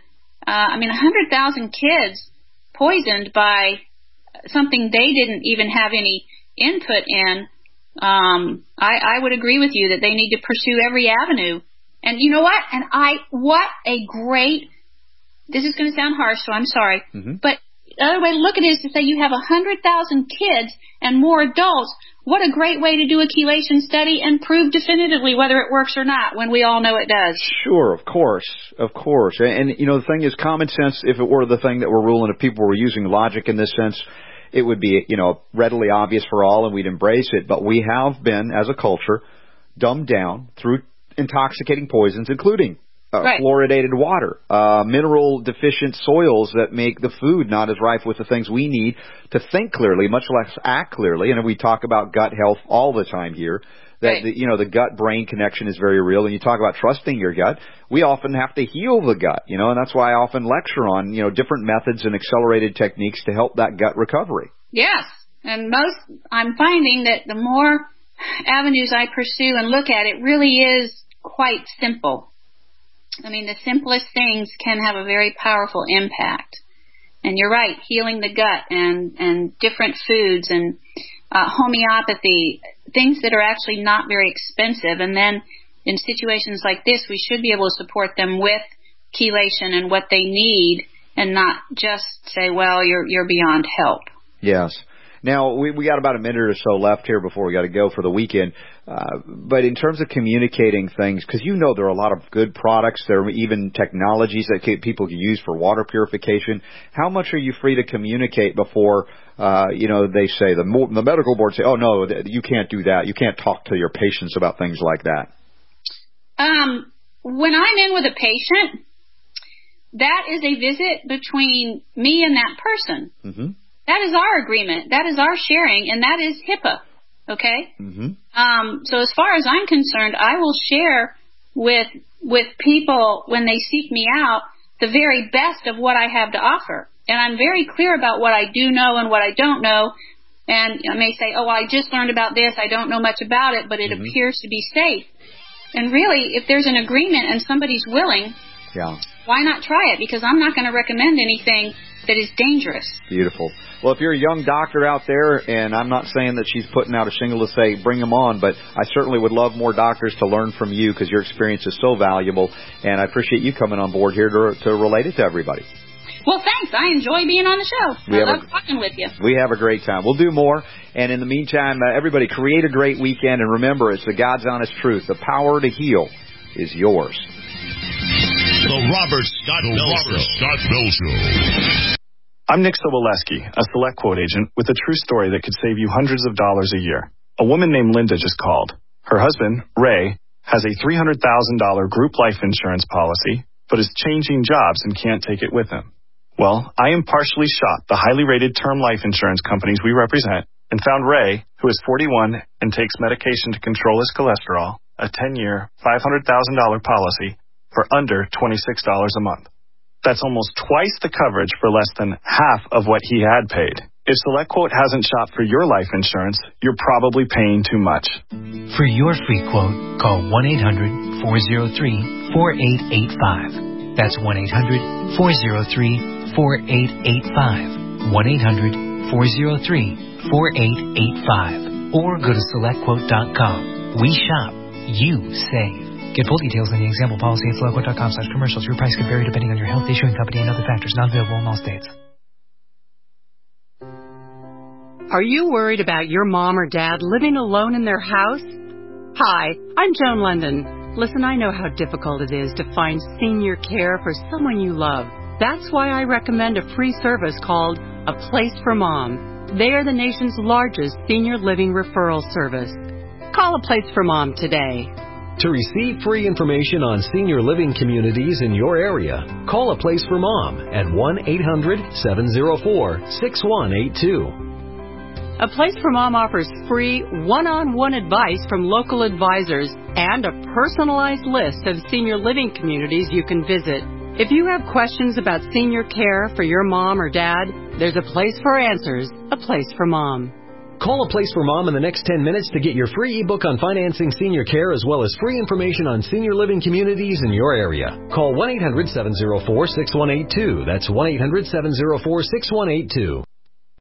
100,000 kids poisoned by something they didn't even have any input in. I would agree with you that they need to pursue every avenue. And you know what? What a great, this is going to sound harsh, so I'm sorry, but the other way to look at it is to say you have 100,000 kids and more adults. What a great way to do a chelation study and prove definitively whether it works or not when we all know it does. Sure, of course. And the thing is, common sense, if it were the thing that we're ruling, if people were using logic in this sense, it would be, readily obvious for all and we'd embrace it. But we have been, as a culture, dumbed down through intoxicating poisons, including fluoridated water, mineral deficient soils that make the food not as rife with the things we need to think clearly, much less act clearly. And we talk about gut health all the time here. That the gut-brain connection is very real. And you talk about trusting your gut. We often have to heal the gut, and that's why I often lecture on, different methods and accelerated techniques to help that gut recovery. Yes. And I'm finding that the more avenues I pursue and look at, it really is quite simple. I mean, the simplest things can have a very powerful impact. And you're right, healing the gut and different foods and homeopathy, things that are actually not very expensive. And then in situations like this, we should be able to support them with chelation and what they need and not just say, well, you're beyond help. Yes. Now, we got about a minute or so left here before we got to go for the weekend. But in terms of communicating things, because there are a lot of good products, there are even technologies that people can use for water purification. How much are you free to communicate before, they say, the medical board say, oh, no, you can't do that. You can't talk to your patients about things like that. When I'm in with a patient, that is a visit between me and that person. Mm-hmm. That is our agreement. That is our sharing, and that is HIPAA, okay? Mm-hmm. So as far as I'm concerned, I will share with people when they seek me out the very best of what I have to offer. And I'm very clear about what I do know and what I don't know. And I may say, oh, well, I just learned about this. I don't know much about it, but it appears to be safe. And really, if there's an agreement and somebody's willing, why not try it? Because I'm not going to recommend anything that is dangerous. Beautiful. Well, if you're a young doctor out there, and I'm not saying that she's putting out a shingle to say bring them on, but I certainly would love more doctors to learn from you because your experience is so valuable, and I appreciate you coming on board here to relate it to everybody. Well, thanks. I enjoy being on the show. I love talking with you. We have a great time. We'll do more, and in the meantime, everybody create a great weekend, and remember, it's the God's honest truth. The power to heal is yours. The Robert Scott Bell Show. I'm Nick Soboleski, a Select Quote agent with a true story that could save you hundreds of dollars a year. A woman named Linda just called. Her husband, Ray, has a $300,000 group life insurance policy, but is changing jobs and can't take it with him. Well, I impartially shot the highly rated term life insurance companies we represent and found Ray, who is 41 and takes medication to control his cholesterol, a 10-year, $500,000 policy for under $26 a month. That's almost twice the coverage for less than half of what he had paid. If SelectQuote hasn't shopped for your life insurance, you're probably paying too much. For your free quote, call 1-800-403-4885. That's 1-800-403-4885. 1-800-403-4885. Or go to SelectQuote.com. We shop, you save. Get full details in the example policy at SelectQuote.com/commercials. Your price can vary depending on your health, issuing company, and other factors. Not available in all states. Are you worried about your mom or dad living alone in their house? Hi, I'm Joan London. Listen, I know how difficult it is to find senior care for someone you love. That's why I recommend a free service called A Place for Mom. They are the nation's largest senior living referral service. Call A Place for Mom today. To receive free information on senior living communities in your area, call A Place for Mom at 1-800-704-6182. A Place for Mom offers free one-on-one advice from local advisors and a personalized list of senior living communities you can visit. If you have questions about senior care for your mom or dad, there's a place for answers, A Place for Mom. Call A Place for Mom in the next 10 minutes to get your free ebook on financing senior care as well as free information on senior living communities in your area. Call 1-800-704-6182. That's 1-800-704-6182.